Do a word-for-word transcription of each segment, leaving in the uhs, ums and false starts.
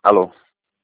Alô?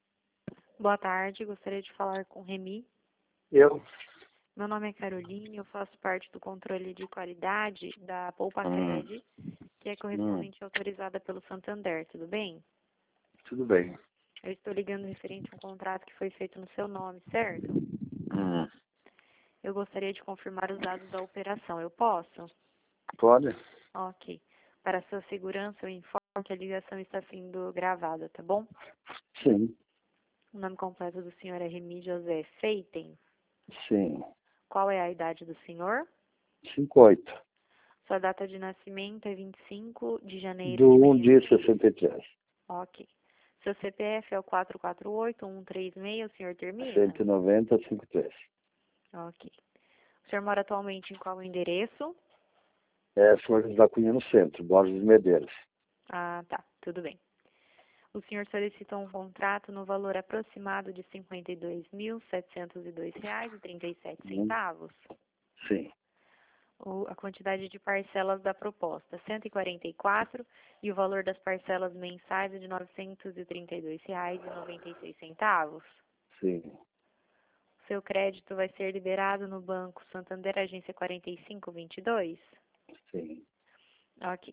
Boa tarde, gostaria de falar com o Remy. Eu? Meu nome é Caroline, eu faço parte do controle de qualidade da Poupa Hum, Cred, que é hum, correspondente autorizada pelo Santander, tudo bem? tudo bem. Eu estou ligando referente a um contrato que foi feito no seu nome, certo? Hum, Eu gostaria de confirmar os dados da operação, eu posso? pode? Ok. Para sua segurança, eu informo que a ligação está sendo gravada, tá bom? Sim, O nome completo do senhor é Remy José Feiten. sim. Qual é a idade do senhor? Cinco oito. Sua data de nascimento é vinte e cinco de janeiro Do de um sessenta dia e três. sessenta e três. Ok. Seu C P F é o quatro quatro oito, um três seis, o senhor termina? cento e noventa, cinquenta e três. Ok. O senhor mora atualmente em qual endereço? É Flores da Cunha no centro, Borges Medeiros. Ah, tá. Tudo bem. O senhor solicitou um contrato no valor aproximado de cinquenta e dois mil, setecentos e dois reais e trinta e sete Hum, centavos. sim, O, a quantidade de parcelas da proposta, cento e quarenta e quatro, e o valor das parcelas mensais é de novecentos e trinta e dois reais e noventa e seis centavos. sim, Seu crédito vai ser liberado no Banco Santander, agência quarenta e cinco vinte e dois? sim. Ok.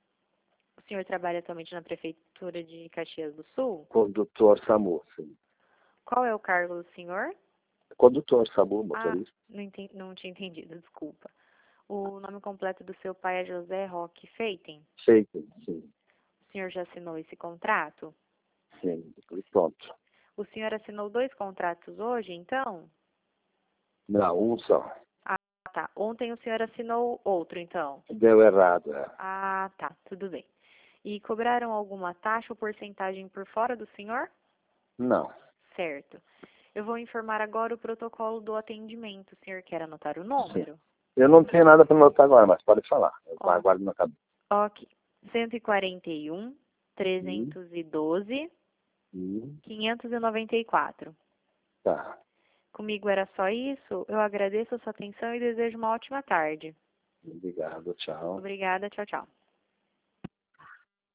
O senhor trabalha atualmente na Prefeitura de Caxias do Sul? Condutor SAMU, sim. Qual é o cargo do senhor? Condutor SAMU, Ah, motorista. não, enten- não tinha entendido, desculpa. O nome completo do seu pai é José Roque Feiten? Feito, sim, O senhor já assinou esse contrato? sim. E pronto. O senhor assinou dois contratos hoje, então? Não, um só. Ah, tá. Ontem o senhor assinou outro, então? Deu errado, é. Ah, tá. Tudo bem. E cobraram alguma taxa ou porcentagem por fora do senhor? Não, Certo. Eu vou informar agora o protocolo do atendimento. O senhor quer anotar o sim. número? Eu não tenho nada para anotar agora, mas pode falar. Eu Ó, aguardo na cabeça. ok. cento e quarenta e um, Hum, trezentos e doze, hum, quinhentos e noventa e quatro. tá. Comigo era só isso. Eu agradeço a sua atenção e desejo uma ótima tarde. Obrigado, tchau. Obrigada. Tchau, tchau.